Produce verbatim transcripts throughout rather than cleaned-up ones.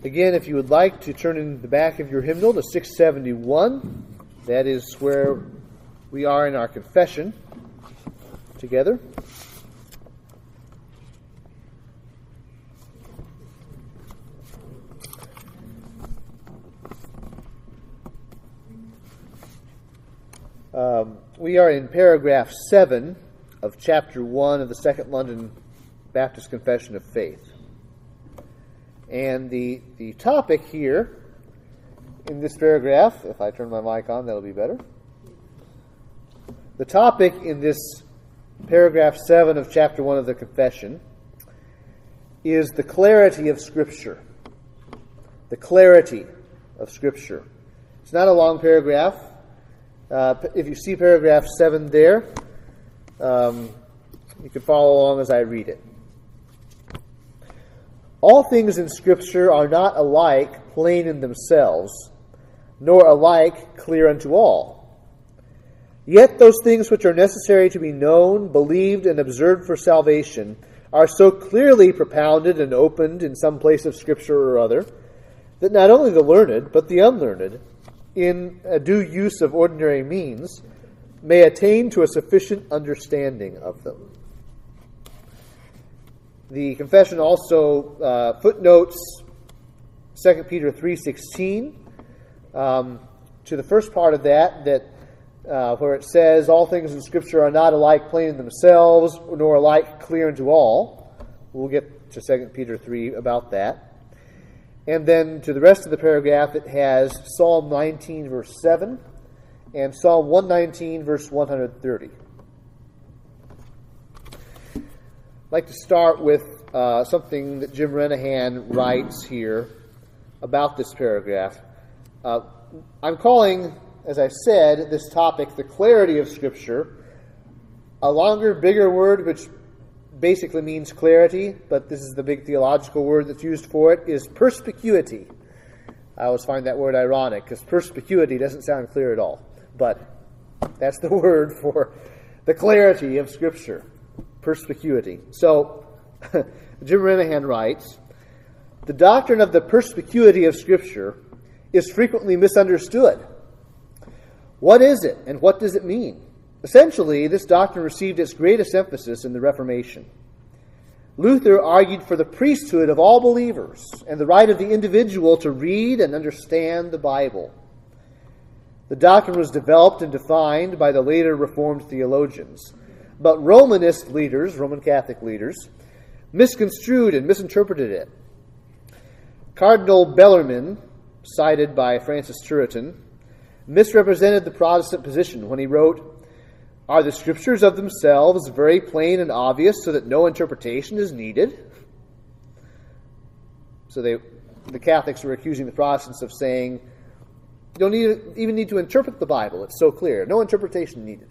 Again, if you would like to turn in the back of your hymnal to six seventy-one, that is where we are in our confession together. Um, we are in paragraph seven of chapter one of the Second London Baptist Confession of Faith. And the, the topic here in this paragraph, if I turn my mic on, that'll be better. The topic in this paragraph seven of chapter one of the confession is the clarity of Scripture. The clarity of Scripture. It's not a long paragraph. Uh, if you see paragraph seven there, um, you can follow along as I read it. All things in Scripture are not alike plain in themselves, nor alike clear unto all. Yet those things which are necessary to be known, believed, and observed for salvation are so clearly propounded and opened in some place of Scripture or other, that not only the learned, but the unlearned, in a due use of ordinary means, may attain to a sufficient understanding of them. The confession also uh, footnotes Second Peter three sixteen um, to the first part of that, that uh, where it says, all things in Scripture are not alike plain in themselves, nor alike clear unto all. We'll get to Second Peter three about that. And then to the rest of the paragraph, it has Psalm nineteen, verse seven, and Psalm one nineteen, verse one thirty. I'd like to start with uh, something that Jim Renahan writes here about this paragraph. Uh, I'm calling, as I said, this topic the clarity of Scripture. A longer, bigger word, which basically means clarity, but this is the big theological word that's used for it, is perspicuity. I always find that word ironic, because perspicuity doesn't sound clear at all. But that's the word for the clarity of Scripture. Perspicuity. So, Jim Renahan writes, the doctrine of the perspicuity of Scripture is frequently misunderstood. What is it, and what does it mean? Essentially, this doctrine received its greatest emphasis in the Reformation. Luther argued for the priesthood of all believers and the right of the individual to read and understand the Bible. The doctrine was developed and defined by the later Reformed theologians, but Romanist leaders, Roman Catholic leaders, misconstrued and misinterpreted it. Cardinal Bellarmine, cited by Francis Turretin, misrepresented the Protestant position when he wrote, are the Scriptures of themselves very plain and obvious so that no interpretation is needed? So they, the Catholics were accusing the Protestants of saying, you don't need, even need to interpret the Bible. It's so clear. No interpretation needed.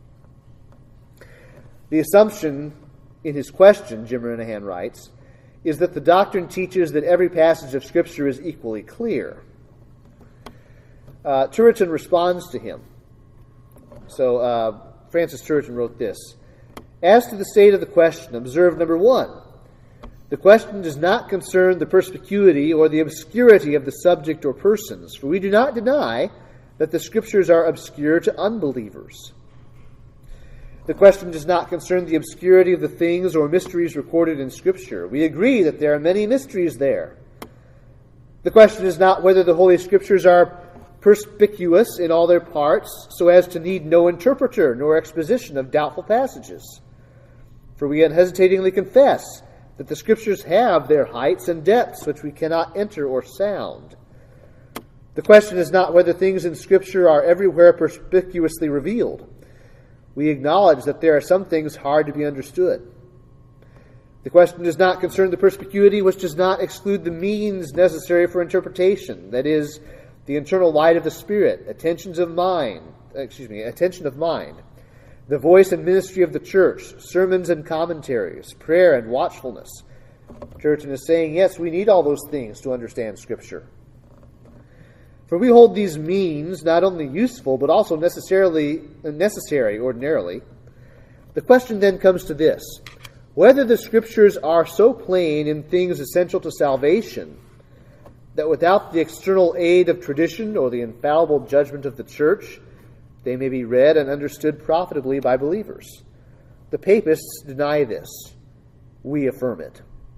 The assumption in his question, Jim Renahan writes, is that the doctrine teaches that every passage of Scripture is equally clear. Uh, Turretin responds to him. So, uh, Francis Turretin wrote this. As to the state of the question, observe number one. The question does not concern the perspicuity or the obscurity of the subject or persons, for we do not deny that the Scriptures are obscure to unbelievers. The question does not concern the obscurity of the things or mysteries recorded in Scripture. We agree that there are many mysteries there. The question is not whether the Holy Scriptures are perspicuous in all their parts, so as to need no interpreter nor exposition of doubtful passages. For we unhesitatingly confess that the Scriptures have their heights and depths which we cannot enter or sound. The question is not whether things in Scripture are everywhere perspicuously revealed. We acknowledge that there are some things hard to be understood. The question does not concern the perspicuity which does not exclude the means necessary for interpretation, that is, the internal light of the Spirit, attentions of mind, excuse me, attention of mind, the voice and ministry of the church, sermons and commentaries, prayer and watchfulness. Turretin is saying, yes, we need all those things to understand Scripture. For we hold these means not only useful, but also necessarily necessary ordinarily. The question then comes to this: whether the Scriptures are so plain in things essential to salvation that without the external aid of tradition or the infallible judgment of the church, they may be read and understood profitably by believers. The papists deny this. We affirm it.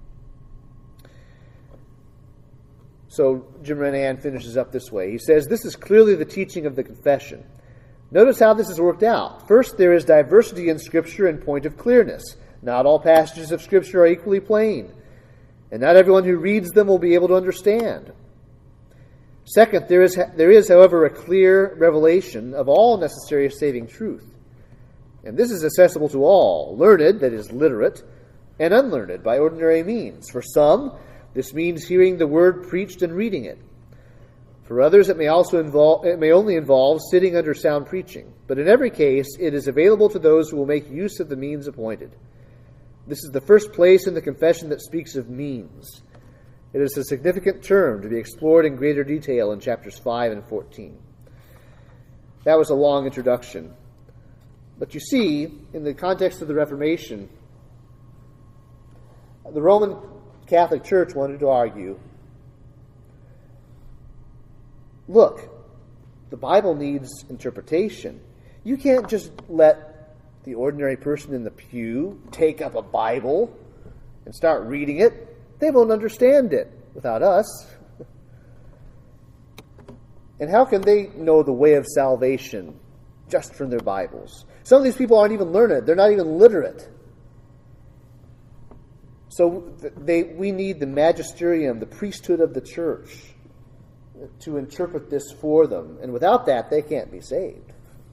So Jim Renahan finishes up this way. He says, this is clearly the teaching of the confession. Notice how this is worked out. First, there is diversity in Scripture in point of clearness. Not all passages of Scripture are equally plain, and not everyone who reads them will be able to understand. Second, there is, there is, however, a clear revelation of all necessary saving truth. And this is accessible to all, learned, that is, literate, and unlearned by ordinary means. For some, this means hearing the word preached and reading it. For others, it may also involve, it may only involve sitting under sound preaching. But in every case, it is available to those who will make use of the means appointed. This is the first place in the confession that speaks of means. It is a significant term to be explored in greater detail in chapters five and fourteen. That was a long introduction. But you see, in the context of the Reformation, the Roman Catholic Church wanted to argue, look, the Bible needs interpretation. You can't just let the ordinary person in the pew take up a Bible and start reading it. They won't understand it without us. And how can they know the way of salvation just from their Bibles? Some of these people aren't even learned. They're not even literate. So they, we need the magisterium, the priesthood of the church, to interpret this for them. And without that, they can't be saved.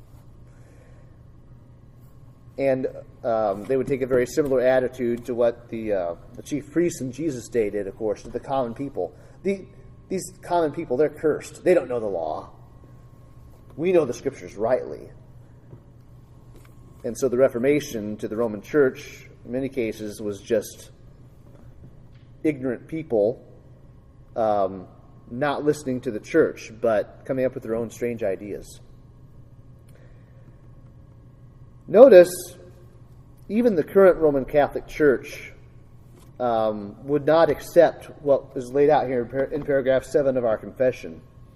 And um, they would take a very similar attitude to what the, uh, the chief priests in Jesus' day did, of course, to the common people. The, these common people, they're cursed. They don't know the law. We know the Scriptures rightly. And so the Reformation to the Roman Church, in many cases, was just ignorant people um, not listening to the church, but coming up with their own strange ideas. Notice, even the current Roman Catholic Church um, would not accept what is laid out here in, par- in paragraph seven of our confession.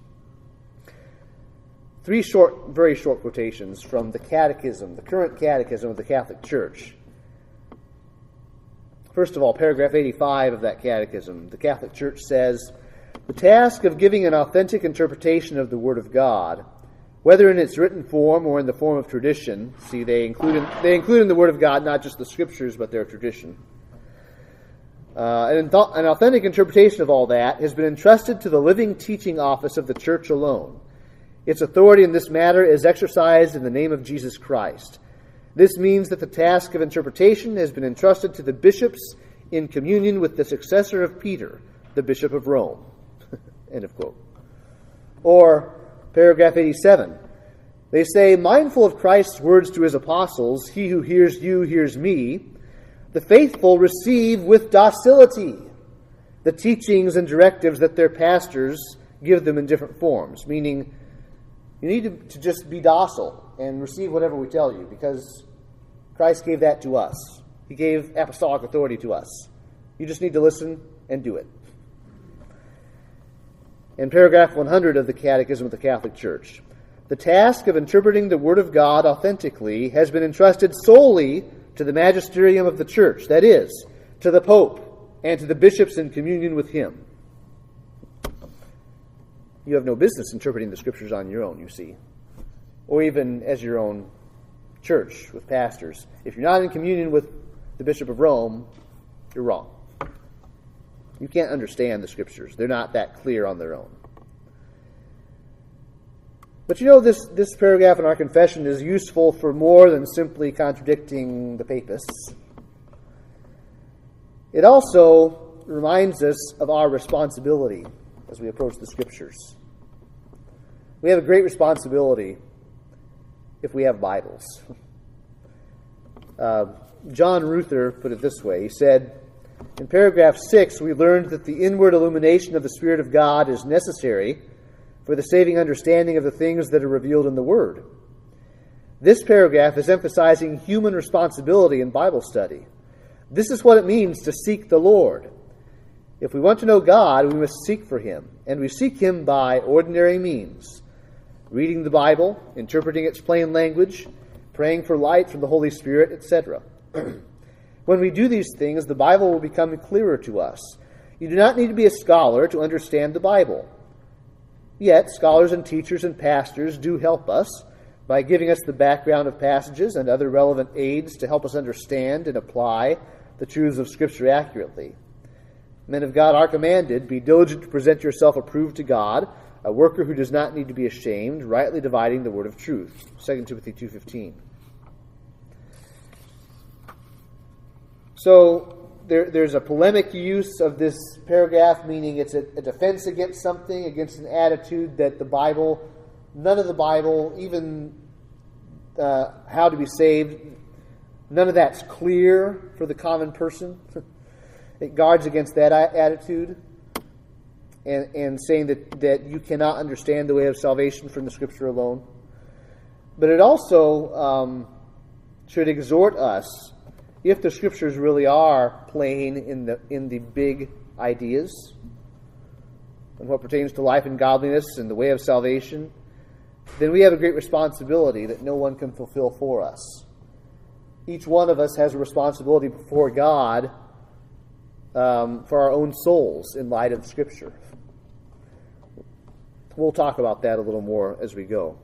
Three short, very short quotations from the Catechism, the current Catechism of the Catholic Church. First of all, paragraph eighty-five of that Catechism, the Catholic Church says, the task of giving an authentic interpretation of the Word of God, whether in its written form or in the form of tradition, see, they include in, they include in the Word of God not just the Scriptures, but their tradition. Uh, an, an authentic interpretation of all that has been entrusted to the living teaching office of the Church alone. Its authority in this matter is exercised in the name of Jesus Christ. This means that the task of interpretation has been entrusted to the bishops in communion with the successor of Peter, the Bishop of Rome. End of quote. Or paragraph eighty-seven. They say, mindful of Christ's words to his apostles, he who hears you hears me, the faithful receive with docility the teachings and directives that their pastors give them in different forms, meaning you need to, to just be docile and receive whatever we tell you, because Christ gave that to us. He gave apostolic authority to us. You just need to listen and do it. In paragraph one hundred of the Catechism of the Catholic Church, the task of interpreting the Word of God authentically has been entrusted solely to the magisterium of the Church, that is, to the Pope and to the bishops in communion with him. You have no business interpreting the Scriptures on your own, you see, or even as your own church with pastors. If you're not in communion with the Bishop of Rome, you're wrong. You can't understand the Scriptures. They're not that clear on their own. But you know, this, this paragraph in our confession is useful for more than simply contradicting the papists. It also reminds us of our responsibility as we approach the Scriptures. We have a great responsibility if we have Bibles. Uh, John Ruther put it this way. He said, in paragraph six, we learned that the inward illumination of the Spirit of God is necessary for the saving understanding of the things that are revealed in the Word. This paragraph is emphasizing human responsibility in Bible study. This is what it means to seek the Lord. If we want to know God, we must seek for him, and we seek him by ordinary means, reading the Bible, interpreting its plain language, praying for light from the Holy Spirit, et cetera. When we do these things, the Bible will become clearer to us. You do not need to be a scholar to understand the Bible. Yet, scholars and teachers and pastors do help us by giving us the background of passages and other relevant aids to help us understand and apply the truths of Scripture accurately. Men of God are commanded, be diligent to present yourself approved to God, a worker who does not need to be ashamed, rightly dividing the word of truth. Second Timothy two fifteen. So there, there's a polemic use of this paragraph, meaning it's a, a defense against something, against an attitude that the Bible, none of the Bible, even uh, how to be saved, none of that's clear for the common person. It guards against that attitude and, and saying that, that you cannot understand the way of salvation from the Scripture alone. But it also um, should exhort us, if the Scriptures really are plain in the in the big ideas and what pertains to life and godliness and the way of salvation, then we have a great responsibility that no one can fulfill for us. Each one of us has a responsibility before God um, for our own souls in light of Scripture. We'll talk about that a little more as we go.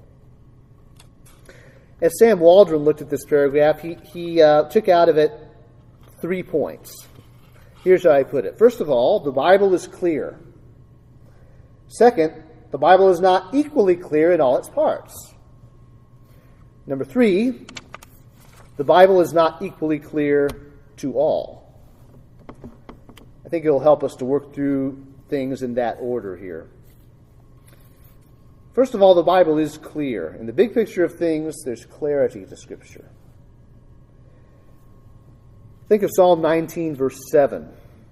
As Sam Waldron looked at this paragraph, he, he uh, took out of it three points. Here's how I put it. First of all, the Bible is clear. Second, the Bible is not equally clear in all its parts. Number three, the Bible is not equally clear to all. I think it'll help us to work through things in that order here. First of all, the Bible is clear. In the big picture of things, there's clarity to Scripture. Think of Psalm nineteen, verse seven.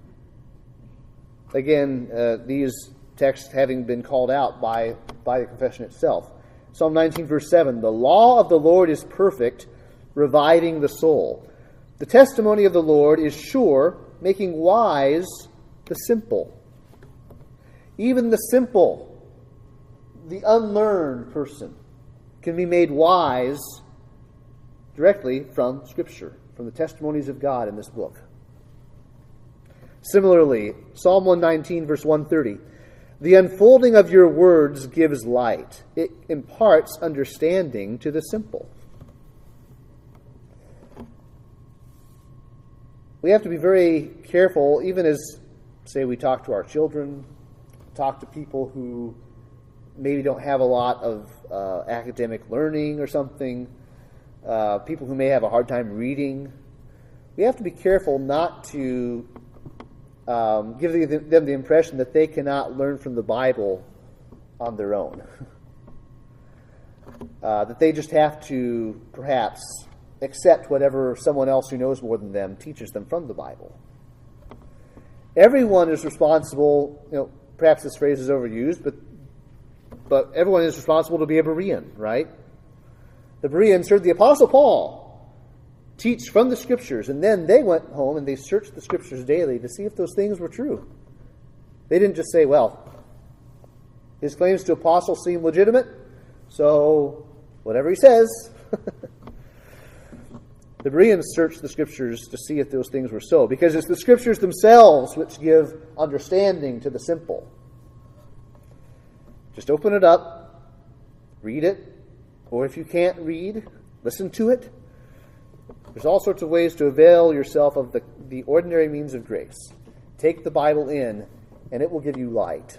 Again, uh, these texts having been called out by, by the confession itself. Psalm nineteen, verse seven. The law of the Lord is perfect, reviving the soul. The testimony of the Lord is sure, making wise the simple. Even the simple, the unlearned person, can be made wise directly from Scripture, from the testimonies of God in this book. Similarly, Psalm one nineteen, verse one thirty, the unfolding of your words gives light. It imparts understanding to the simple. We have to be very careful, even as, say, we talk to our children, talk to people who maybe don't have a lot of uh, academic learning or something, uh, people who may have a hard time reading. We have to be careful not to um, give the, them the impression that they cannot learn from the Bible on their own. uh, that they just have to, perhaps, accept whatever someone else who knows more than them teaches them from the Bible. Everyone is responsible, you know, perhaps this phrase is overused, but But everyone is responsible to be a Berean, right? The Bereans heard the Apostle Paul teach from the Scriptures, and then they went home and they searched the Scriptures daily to see if those things were true. They didn't just say, well, his claims to apostle seem legitimate, so whatever he says. The Bereans searched the Scriptures to see if those things were so, because it's the Scriptures themselves which give understanding to the simple. Just open it up, read it, or if you can't read, listen to it. There's all sorts of ways to avail yourself of the, the ordinary means of grace. Take the Bible in, and it will give you light.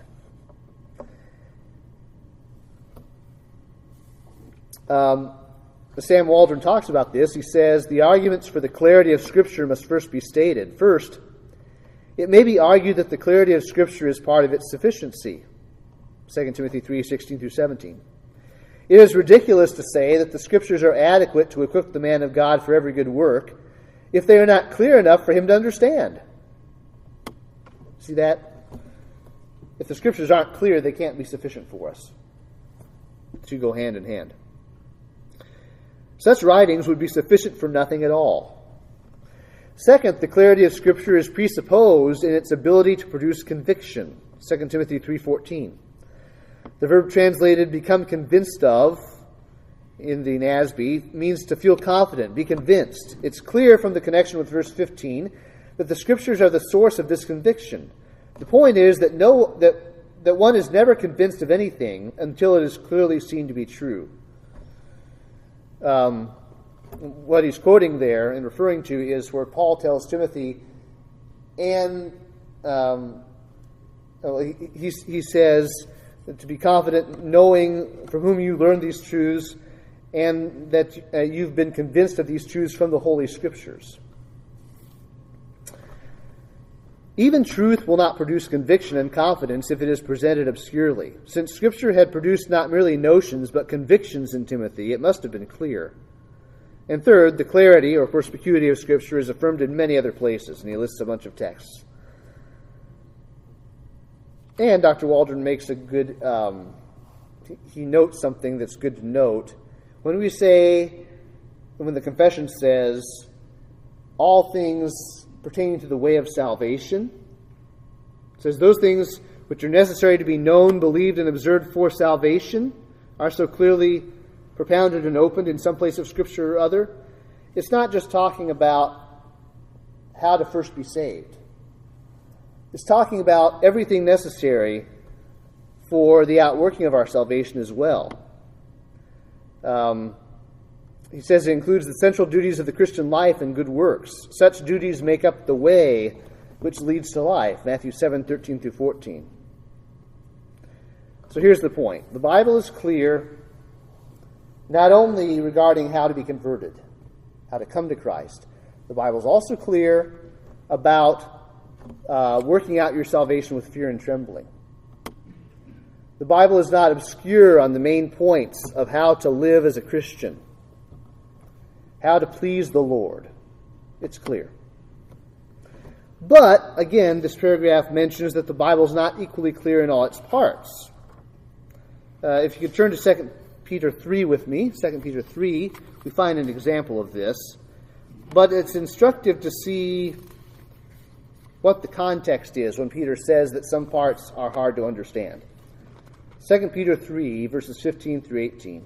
Um, Sam Waldron talks about this. He says, the arguments for the clarity of Scripture must first be stated. First, it may be argued that the clarity of Scripture is part of its sufficiency. Second Timothy three, sixteen through seventeen. It is ridiculous to say that the Scriptures are adequate to equip the man of God for every good work if they are not clear enough for him to understand. See that? If the Scriptures aren't clear, they can't be sufficient for us. The two go hand in hand. Such writings would be sufficient for nothing at all. Second, the clarity of Scripture is presupposed in its ability to produce conviction. Second Timothy three fourteen. The verb translated become convinced of in the N A S B means to feel confident, be convinced. It's clear from the connection with verse fifteen that the Scriptures are the source of this conviction. The point is that no that that one is never convinced of anything until it is clearly seen to be true. Um, what he's quoting there and referring to is where Paul tells Timothy, and um, he, he, he says to be confident, knowing from whom you learned these truths, and that uh, you've been convinced of these truths from the Holy Scriptures. Even truth will not produce conviction and confidence if it is presented obscurely. Since Scripture had produced not merely notions but convictions in Timothy, it must have been clear. And third, the clarity or perspicuity of Scripture is affirmed in many other places, and he lists a bunch of texts. And Doctor Waldron makes a good, um, he notes something that's good to note. When we say, when the confession says, all things pertaining to the way of salvation, it says those things which are necessary to be known, believed, and observed for salvation are so clearly propounded and opened in some place of Scripture or other. It's not just talking about how to first be saved. It's talking about everything necessary for the outworking of our salvation as well. Um, he says it includes the central duties of the Christian life and good works. Such duties make up the way which leads to life. Matthew seven, thirteen through fourteen. So here's the point. The Bible is clear not only regarding how to be converted, how to come to Christ. The Bible is also clear about uh, working out your salvation with fear and trembling. The Bible is not obscure on the main points of how to live as a Christian, how to please the Lord. It's clear. But, again, this paragraph mentions that the Bible is not equally clear in all its parts. Uh, if you could turn to Second Peter three with me, Second Peter three, we find an example of this. But it's instructive to see what the context is when Peter says that some parts are hard to understand. Second Peter three, verses fifteen through eighteen.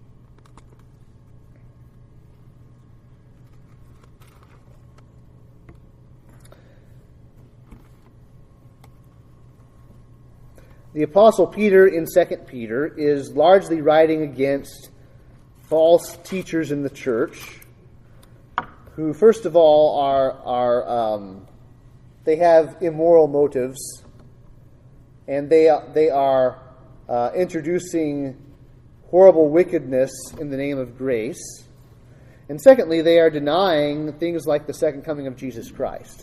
The Apostle Peter in Second Peter is largely writing against false teachers in the church who, first of all, are, are um, they have immoral motives, and they, they are uh, introducing horrible wickedness in the name of grace. And secondly, they are denying things like the second coming of Jesus Christ.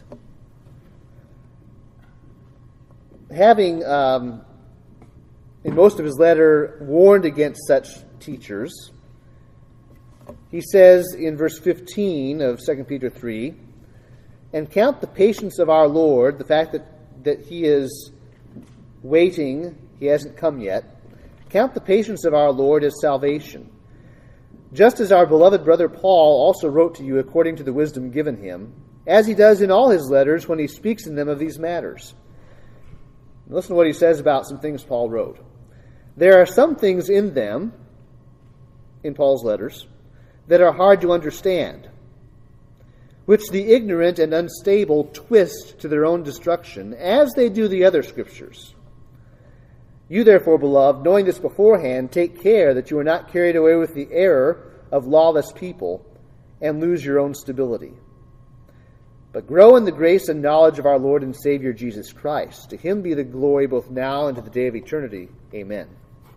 Having... Um, in most of his letter, warned against such teachers, he says in verse fifteen of Second Peter three, and count the patience of our Lord, the fact that, that he is waiting, he hasn't come yet, count the patience of our Lord as salvation. Just as our beloved brother Paul also wrote to you according to the wisdom given him, as he does in all his letters when he speaks in them of these matters. Listen to what he says about some things Paul wrote. There are some things in them, in Paul's letters, that are hard to understand, which the ignorant and unstable twist to their own destruction, as they do the other Scriptures. You therefore, beloved, knowing this beforehand, take care that you are not carried away with the error of lawless people and lose your own stability. But grow in the grace and knowledge of our Lord and Savior Jesus Christ. To him be the glory both now and to the day of eternity. Amen.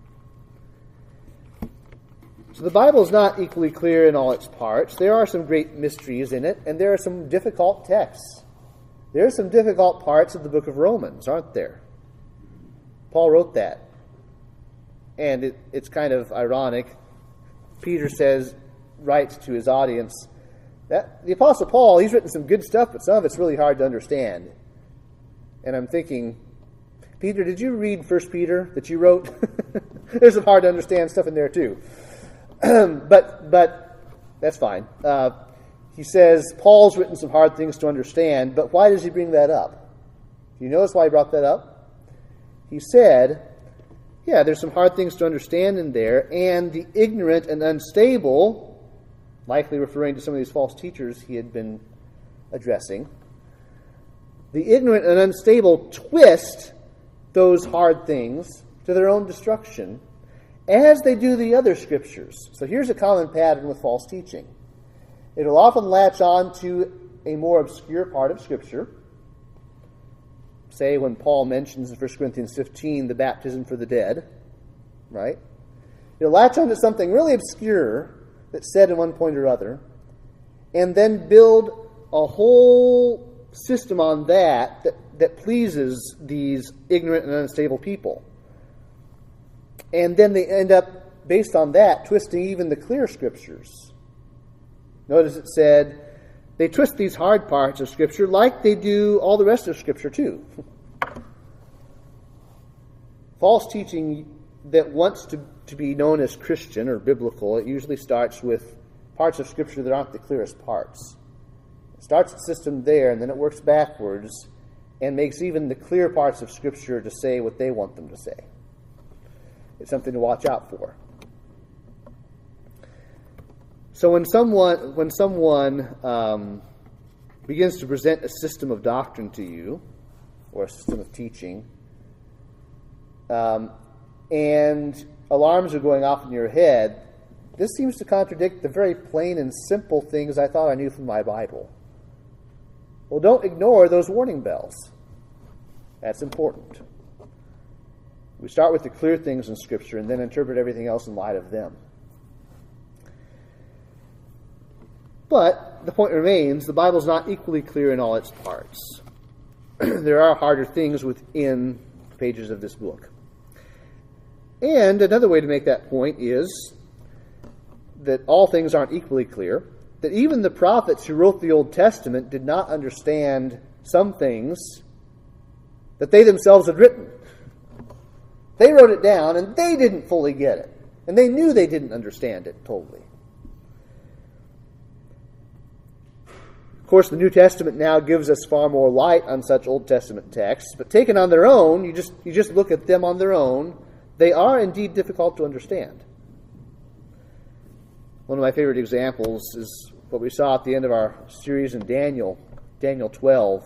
So the Bible is not equally clear in all its parts. There are some great mysteries in it, and there are some difficult texts. There are some difficult parts of the book of Romans, aren't there? Paul wrote that. And it, it's kind of ironic. Peter says, writes to his audience, that the Apostle Paul, he's written some good stuff, but some of it's really hard to understand. And I'm thinking, Peter, did you read First Peter that you wrote? There's some hard to understand stuff in there too. but but that's fine. Uh, he says, Paul's written some hard things to understand, but why does he bring that up? Do you notice why he brought that up? He said, yeah, there's some hard things to understand in there, and the ignorant and unstable, likely referring to some of these false teachers he had been addressing, the ignorant and unstable twist those hard things to their own destruction, as they do the other scriptures. So here's a common pattern with false teaching. It'll often latch on to a more obscure part of Scripture. Say when Paul mentions in First Corinthians fifteen the baptism for the dead, right? It'll latch on to something really obscure that's said in one point or other, and then build a whole system on that that, that pleases these ignorant and unstable people. And then they end up, based on that, twisting even the clear Scriptures. Notice it said, they twist these hard parts of Scripture like they do all the rest of Scripture too. False teaching that wants to, to be known as Christian or biblical, it usually starts with parts of Scripture that aren't the clearest parts. It starts the system there, and then it works backwards and makes even the clear parts of Scripture to say what they want them to say. It's something to watch out for. So when someone when someone um, begins to present a system of doctrine to you, or a system of teaching, um, and alarms are going off in your head, this seems to contradict the very plain and simple things I thought I knew from my Bible. Well, don't ignore those warning bells. That's important. We start with the clear things in Scripture and then interpret everything else in light of them. But the point remains, the Bible is not equally clear in all its parts. There are harder things within the pages of this book. And another way to make that point is that all things aren't equally clear, that even the prophets who wrote the Old Testament did not understand some things that they themselves had written. They wrote it down, and they didn't fully get it. And they knew they didn't understand it totally. Of course, the New Testament now gives us far more light on such Old Testament texts, but taken on their own, you just you just look at them on their own, they are indeed difficult to understand. One of my favorite examples is what we saw at the end of our series in Daniel, Daniel twelve.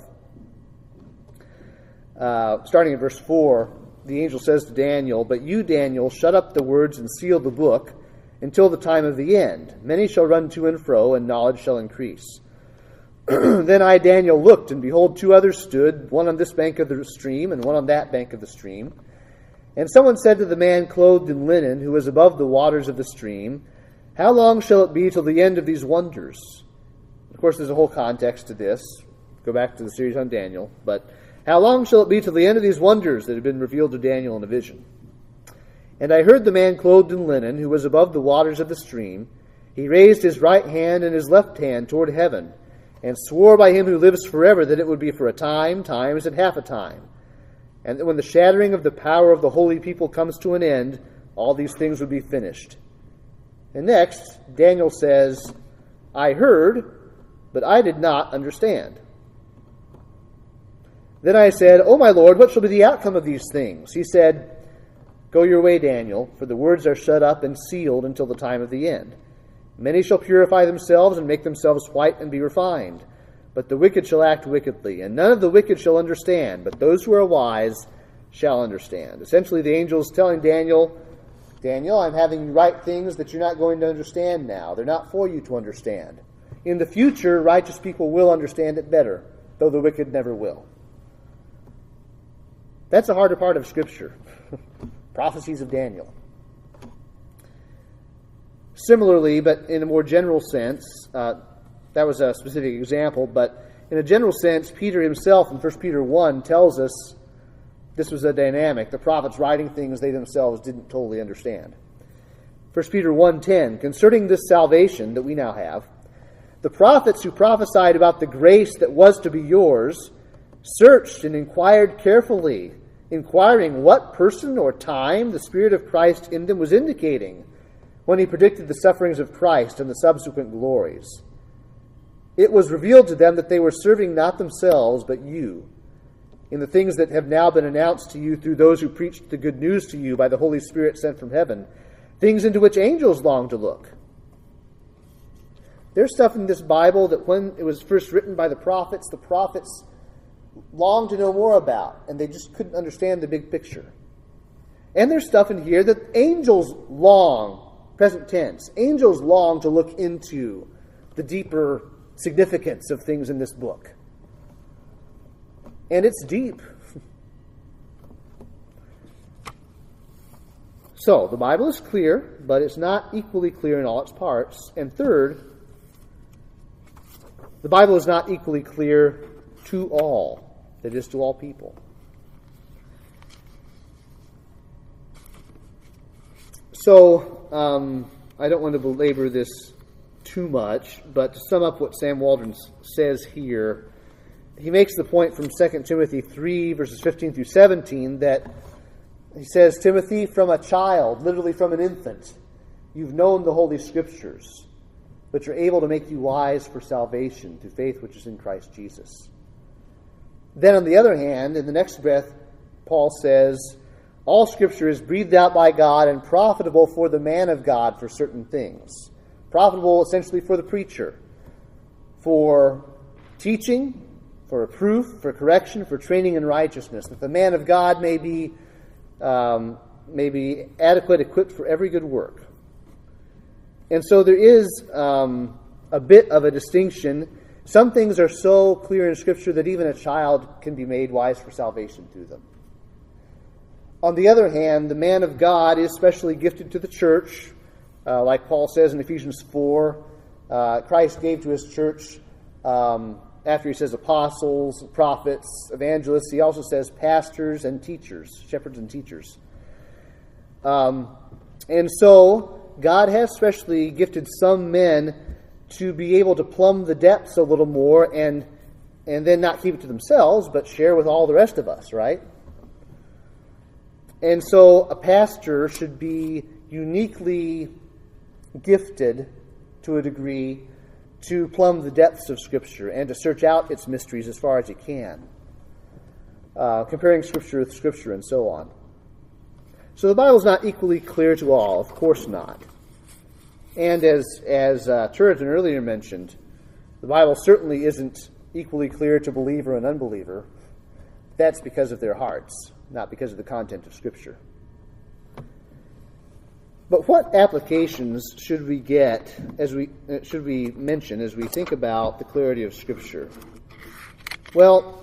Uh, starting in verse four, the angel says to Daniel, "But you, Daniel, shut up the words and seal the book until the time of the end. Many shall run to and fro, and knowledge shall increase." Then I, Daniel, looked, and behold, two others stood, one on this bank of the stream, and one on that bank of the stream. And someone said to the man clothed in linen, who was above the waters of the stream, "How long shall it be till the end of these wonders?" Of course, there's a whole context to this. Go back to the series on Daniel. But how long shall it be till the end of these wonders that have been revealed to Daniel in a vision? And I heard the man clothed in linen, who was above the waters of the stream. He raised his right hand and his left hand toward heaven, and swore by him who lives forever that it would be for a time, times, and half a time. And that when the shattering of the power of the holy people comes to an end, all these things would be finished. And next, Daniel says, "I heard, but I did not understand." Then I said, "O my Lord, what shall be the outcome of these things?" He said, "Go your way, Daniel, for the words are shut up and sealed until the time of the end. Many shall purify themselves and make themselves white and be refined. But the wicked shall act wickedly, and none of the wicked shall understand, but those who are wise shall understand." Essentially, the angel is telling Daniel, Daniel, I'm having you write things that you're not going to understand now. They're not for you to understand. In the future, righteous people will understand it better, though the wicked never will. That's the harder part of Scripture. Prophecies of Daniel. Similarly, but in a more general sense, uh, that was a specific example, but in a general sense, Peter himself in First Peter one tells us this was a dynamic. The prophets writing things they themselves didn't totally understand. First Peter one ten, concerning this salvation that we now have, the prophets who prophesied about the grace that was to be yours searched and inquired carefully, inquiring what person or time the Spirit of Christ in them was indicating when he predicted the sufferings of Christ and the subsequent glories. It was revealed to them that they were serving not themselves, but you, in the things that have now been announced to you through those who preached the good news to you by the Holy Spirit sent from heaven, things into which angels long to look. There's stuff in this Bible that when it was first written by the prophets, the prophets longed to know more about, and they just couldn't understand the big picture. And there's stuff in here that angels long, present tense, angels long to look into the deeper significance of things in this book. And it's deep. So, the Bible is clear, but it's not equally clear in all its parts. And third, the Bible is not equally clear to all, that is, to all people. So, um, I don't want to belabor this too much, but to sum up what Sam Waldron says here, he makes the point from Second Timothy three, verses fifteen through seventeen, that he says, Timothy, from a child, literally from an infant, you've known the Holy Scriptures, which are able to make you wise for salvation through faith which is in Christ Jesus. Then on the other hand, in the next breath, Paul says, all Scripture is breathed out by God and profitable for the man of God for certain things. Profitable essentially for the preacher, for teaching, for reproof, for correction, for training in righteousness, that the man of God may be, um, may be adequate, equipped for every good work. And so there is um, a bit of a distinction. Some things are so clear in Scripture that even a child can be made wise for salvation through them. On the other hand, the man of God is specially gifted to the church. Uh, like Paul says in Ephesians four, uh, Christ gave to his church, um, after he says apostles, prophets, evangelists, he also says pastors and teachers, shepherds and teachers. Um, and so, God has specially gifted some men to be able to plumb the depths a little more and, and then not keep it to themselves, but share with all the rest of us, right? And so, a pastor should be uniquely gifted to a degree to plumb the depths of Scripture and to search out its mysteries as far as he can, uh, comparing Scripture with Scripture and so on. So the Bible is not equally clear to all, of course not. And as as uh, Turretin earlier mentioned, the Bible certainly isn't equally clear to believer and unbeliever. That's because of their hearts, not because of the content of Scripture. But what applications should we get, as we uh, should we mention as we think about the clarity of Scripture? Well,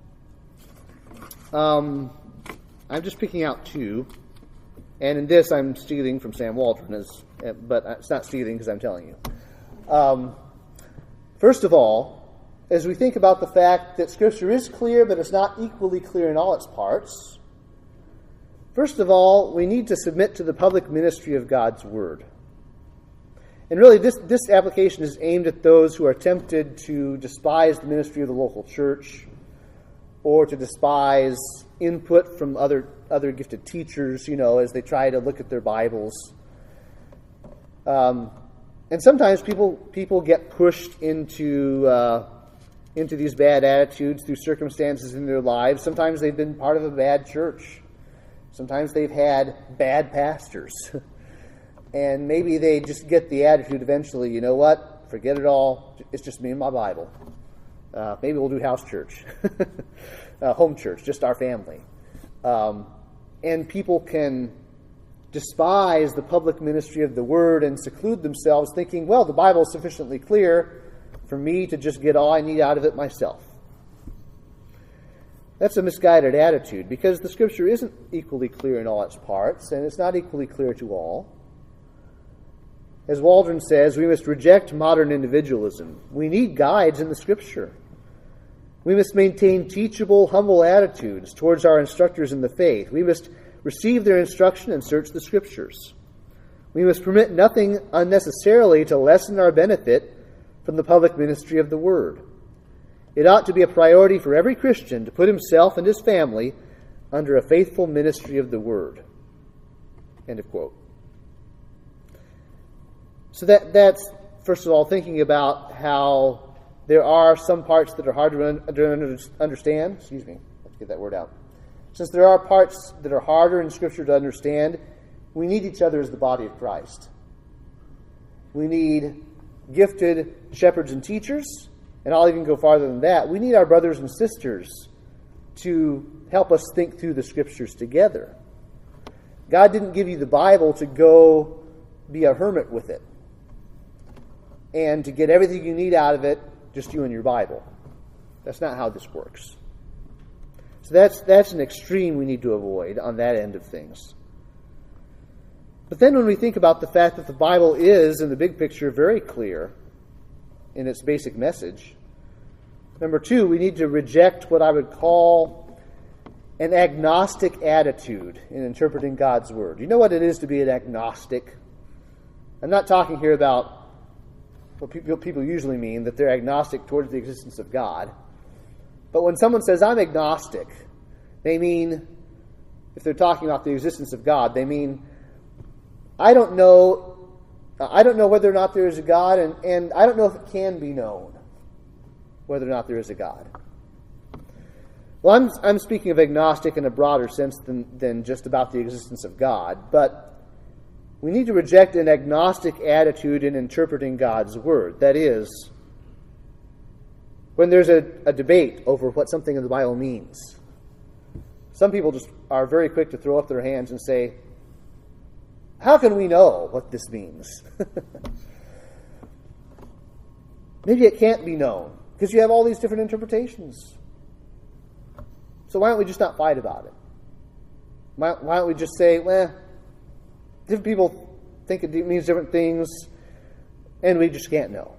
um, I'm just picking out two, and in this I'm stealing from Sam Waldron, as, but it's not stealing because I'm telling you. Um, first of all, as we think about the fact that Scripture is clear, but it's not equally clear in all its parts, first of all, we need to submit to the public ministry of God's Word. And really, this, this application is aimed at those who are tempted to despise the ministry of the local church or to despise input from other, other gifted teachers, you know, as they try to look at their Bibles. Um, and sometimes people people get pushed into uh, into these bad attitudes through circumstances in their lives. Sometimes they've been part of a bad church. Sometimes they've had bad pastors. And maybe they just get the attitude eventually, you know what, forget it all, it's just me and my Bible. Uh, maybe we'll do house church, uh, home church, just our family. Um, and people can despise the public ministry of the Word and seclude themselves thinking, well, the Bible is sufficiently clear for me to just get all I need out of it myself. That's a misguided attitude because the Scripture isn't equally clear in all its parts, and it's not equally clear to all. As Waldron says, we must reject modern individualism. We need guides in the Scripture. We must maintain teachable, humble attitudes towards our instructors in the faith. We must receive their instruction and search the Scriptures. We must permit nothing unnecessarily to lessen our benefit from the public ministry of the Word. It ought to be a priority for every Christian to put himself and his family under a faithful ministry of the Word. End of quote. So that that's, first of all, thinking about how there are some parts that are hard to un- understand. Excuse me, let's get that word out. Since there are parts that are harder in Scripture to understand, we need each other as the body of Christ. We need gifted shepherds and teachers, and I'll even go farther than that. We need our brothers and sisters to help us think through the Scriptures together. God didn't give you the Bible to go be a hermit with it and to get everything you need out of it, just you and your Bible. That's not how this works. So that's that's an extreme we need to avoid on that end of things. But then when we think about the fact that the Bible is, in the big picture, very clear in its basic message, number two, we need to reject what I would call an agnostic attitude in interpreting God's Word. You know what it is to be an agnostic? I'm not talking here about what people, people usually mean, that they're agnostic towards the existence of God. But when someone says, I'm agnostic, they mean, if they're talking about the existence of God, they mean, I don't know, I don't know whether or not there is a God, and, and I don't know if it can be known whether or not there is a God. Well, I'm, I'm speaking of agnostic in a broader sense than, than just about the existence of God, but we need to reject an agnostic attitude in interpreting God's Word. That is, when there's a, a debate over what something in the Bible means, some people just are very quick to throw up their hands and say, how can we know what this means? Maybe it can't be known, because you have all these different interpretations. So why don't we just not fight about it? Why, why don't we just say, well, different people think it means different things, and we just can't know.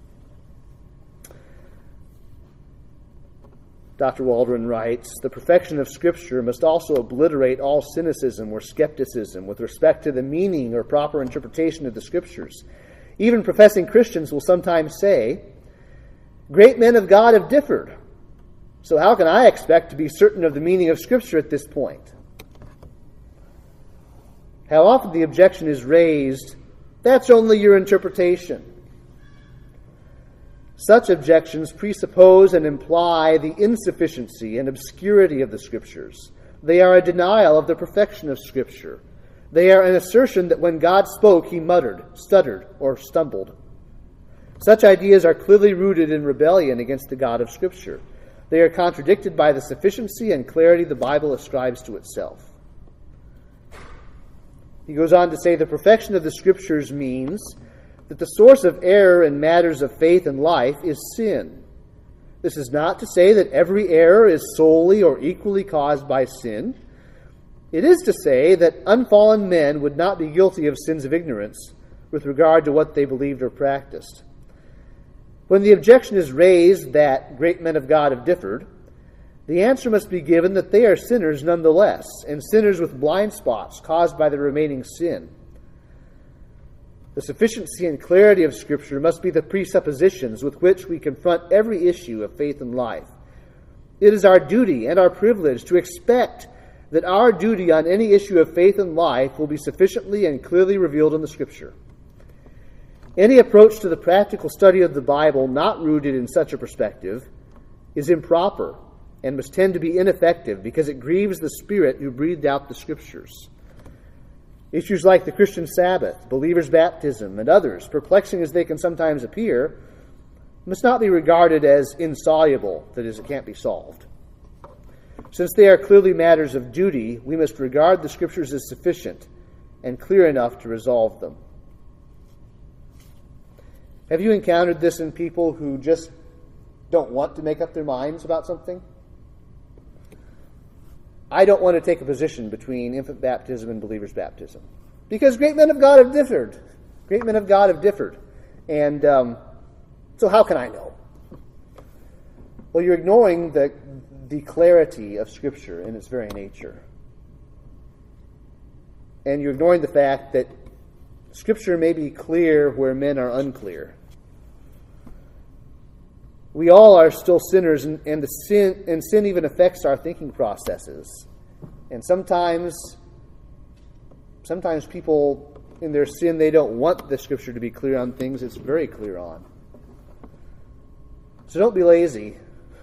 Doctor Waldron writes, the perfection of Scripture must also obliterate all cynicism or skepticism with respect to the meaning or proper interpretation of the Scriptures. Even professing Christians will sometimes say, great men of God have differed, so how can I expect to be certain of the meaning of Scripture at this point? How often the objection is raised, that's only your interpretation. Such objections presuppose and imply the insufficiency and obscurity of the Scriptures. They are a denial of the perfection of Scripture. They are an assertion that when God spoke, he muttered, stuttered, or stumbled. Such ideas are clearly rooted in rebellion against the God of Scripture. They are contradicted by the sufficiency and clarity the Bible ascribes to itself. He goes on to say the perfection of the Scriptures means that the source of error in matters of faith and life is sin. This is not to say that every error is solely or equally caused by sin. It is to say that unfallen men would not be guilty of sins of ignorance with regard to what they believed or practiced. When the objection is raised that great men of God have differed, the answer must be given that they are sinners nonetheless, and sinners with blind spots caused by the remaining sin. The sufficiency and clarity of Scripture must be the presuppositions with which we confront every issue of faith and life. It is our duty and our privilege to expect that our duty on any issue of faith and life will be sufficiently and clearly revealed in the Scripture. Any approach to the practical study of the Bible not rooted in such a perspective is improper and must tend to be ineffective because it grieves the Spirit who breathed out the Scriptures. Issues like the Christian Sabbath, believers' baptism, and others, perplexing as they can sometimes appear, must not be regarded as insoluble, that is, it can't be solved. Since they are clearly matters of duty, we must regard the Scriptures as sufficient and clear enough to resolve them. Have you encountered this in people who just don't want to make up their minds about something? I don't want to take a position between infant baptism and believer's baptism. Because great men of God have differed. Great men of God have differed. And um, so how can I know? Well, you're ignoring the, the clarity of Scripture in its very nature. And you're ignoring the fact that Scripture may be clear where men are unclear. We all are still sinners, and, and the sin and sin even affects our thinking processes. And sometimes, sometimes people in their sin, they don't want the Scripture to be clear on things it's very clear on. So don't be lazy.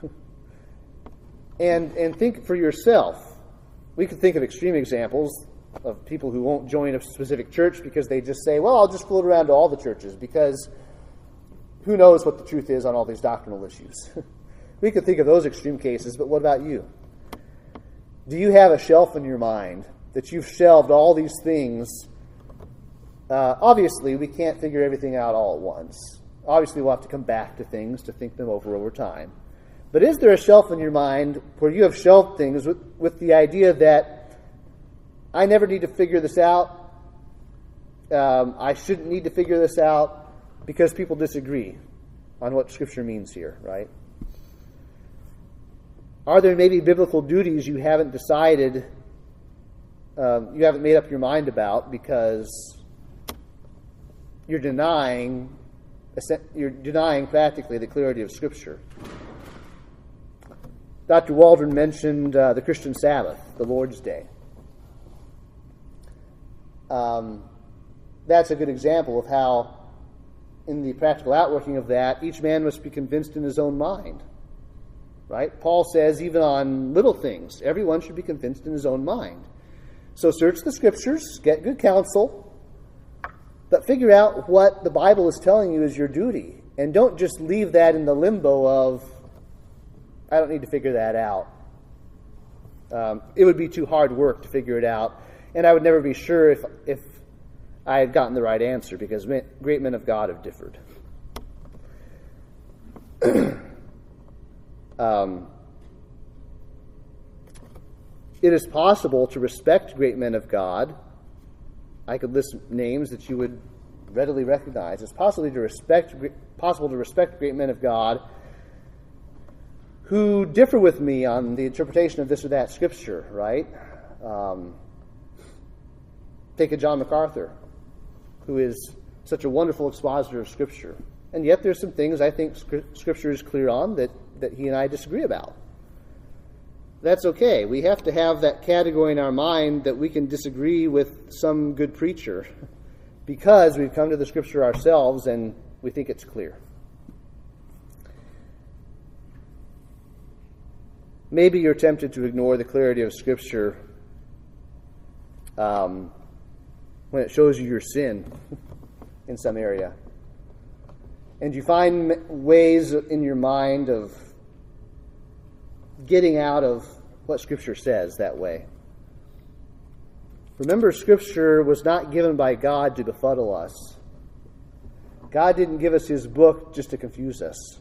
and and think for yourself. We could think of extreme examples of people who won't join a specific church because they just say, well, I'll just float around to all the churches because who knows what the truth is on all these doctrinal issues. We could think of those extreme cases, but what about you? Do you have a shelf in your mind that you've shelved all these things? Uh, obviously, we can't figure everything out all at once. Obviously, we'll have to come back to things to think them over over time. But is there a shelf in your mind where you have shelved things with, with the idea that I never need to figure this out, um, I shouldn't need to figure this out because people disagree on what Scripture means here, right? Are there maybe biblical duties you haven't decided, um, you haven't made up your mind about because you're denying, you're denying practically the clarity of Scripture? Doctor Waldron mentioned uh, the Christian Sabbath, the Lord's Day. Um, that's a good example of how, in the practical outworking of that, each man must be convinced in his own mind. Right? Paul says, even on little things, everyone should be convinced in his own mind. So search the Scriptures, get good counsel, but figure out what the Bible is telling you is your duty. And don't just leave that in the limbo of, I don't need to figure that out. Um, it would be too hard work to figure it out, and I would never be sure if if I had gotten the right answer, because men, great men of God have differed. um, it is possible to respect great men of God. I could list names that you would readily recognize. It's possibly to respect, possible to respect great men of God who differ with me on the interpretation of this or that scripture, right? Um, take a John MacArthur, who is such a wonderful expositor of Scripture. And yet there's some things I think Scripture is clear on that, that he and I disagree about. That's okay. We have to have that category in our mind that we can disagree with some good preacher because we've come to the Scripture ourselves and we think it's clear. Maybe you're tempted to ignore the clarity of Scripture um, when it shows you your sin in some area. And you find ways in your mind of getting out of what Scripture says that way. Remember, Scripture was not given by God to befuddle us. God didn't give us His book just to confuse us.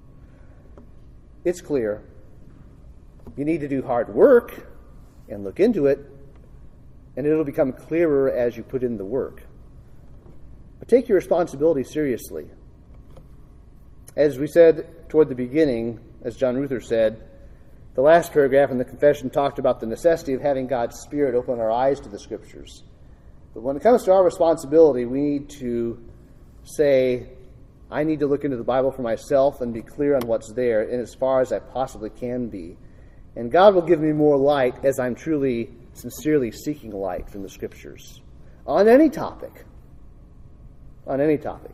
It's clear. You need to do hard work and look into it, and it'll become clearer as you put in the work. But take your responsibility seriously. As we said toward the beginning, as John Ruther said, the last paragraph in the confession talked about the necessity of having God's Spirit open our eyes to the Scriptures. But when it comes to our responsibility, we need to say, I need to look into the Bible for myself and be clear on what's there, and as far as I possibly can be. And God will give me more light as I'm truly, sincerely seeking light from the Scriptures. On any topic. On any topic.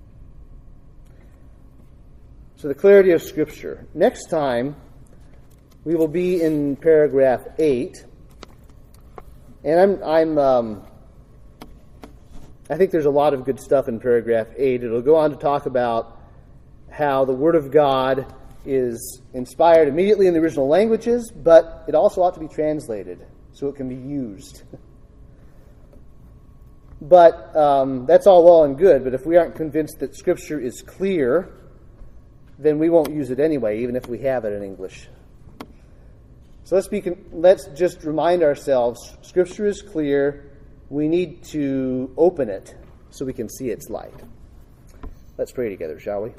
So the clarity of Scripture. Next time, we will be in paragraph eight. And I'm, I'm, um, I think there's a lot of good stuff in paragraph eight. It'll go on to talk about how the Word of God is inspired immediately in the original languages, but it also ought to be translated so it can be used. But um, that's all well and good, but if we aren't convinced that Scripture is clear, then we won't use it anyway, even if we have it in English. So let's be, let's just remind ourselves, Scripture is clear. We need to open it so we can see its light. Let's pray together, shall we?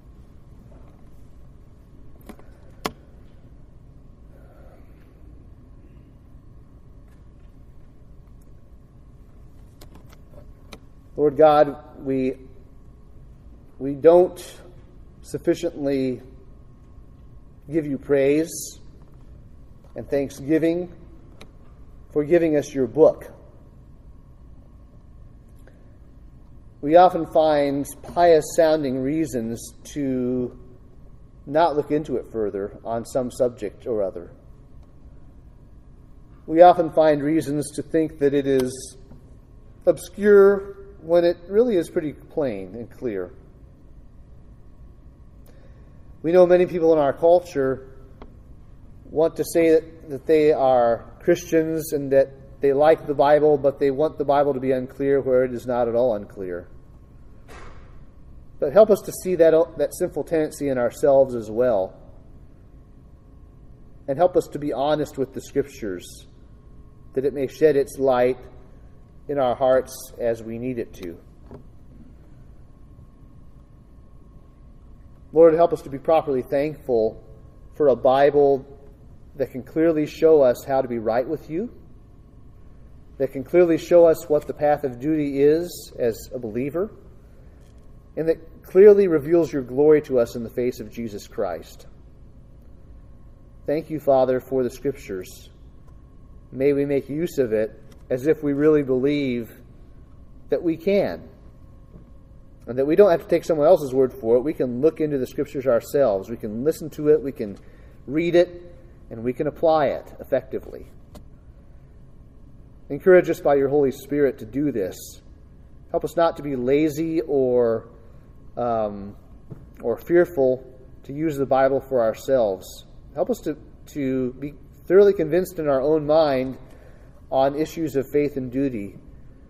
Lord God, we we don't sufficiently give you praise and thanksgiving for giving us your book. We often find pious-sounding reasons to not look into it further on some subject or other. We often find reasons to think that it is obscure when it really is pretty plain and clear. We know many people in our culture want to say that, that they are Christians and that they like the Bible, but they want the Bible to be unclear where it is not at all unclear. But help us to see that, that sinful tendency in ourselves as well. And help us to be honest with the Scriptures, that it may shed its light in our hearts as we need it to. Lord, help us to be properly thankful for a Bible that can clearly show us how to be right with you, that can clearly show us what the path of duty is as a believer, and that clearly reveals your glory to us in the face of Jesus Christ. Thank you, Father, for the Scriptures. May we make use of it as if we really believe that we can, and that we don't have to take someone else's word for it. We can look into the Scriptures ourselves. We can listen to it, we can read it, and we can apply it effectively. Encourage us by your Holy Spirit to do this. Help us not to be lazy or um, or fearful to use the Bible for ourselves. Help us to, to be thoroughly convinced in our own mind on issues of faith and duty,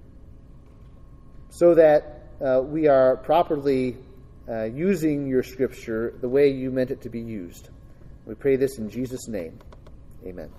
so that uh, we are properly uh, using your Scripture the way you meant it to be used. We pray this in Jesus' name. Amen.